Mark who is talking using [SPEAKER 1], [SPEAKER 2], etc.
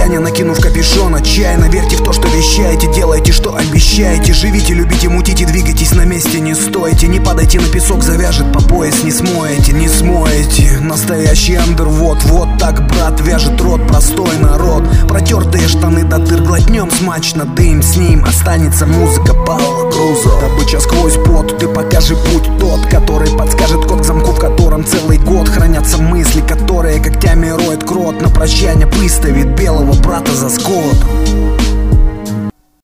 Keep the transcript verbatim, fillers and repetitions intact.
[SPEAKER 1] ожидания, накинув капюшон. Отчаянно верьте в то, что вещаете, делайте, что обещаете. Живите, любите, мутите, двигайтесь на месте, не стойте. Не падайте на песок, завяжет по пояс, не смоете, не смоете. Настоящий андервод, вот так, брат, вяжет рот простой народ. Протертые штаны до дыр глотнем смачно дым, с ним останется музыка Паула Крузо. Добыча сквозь пот, ты покажи путь тот, который подскажет код к замку, в котором целый год хранятся мысли, которые когтями роет крот. На прощание выставит белого брата за скот.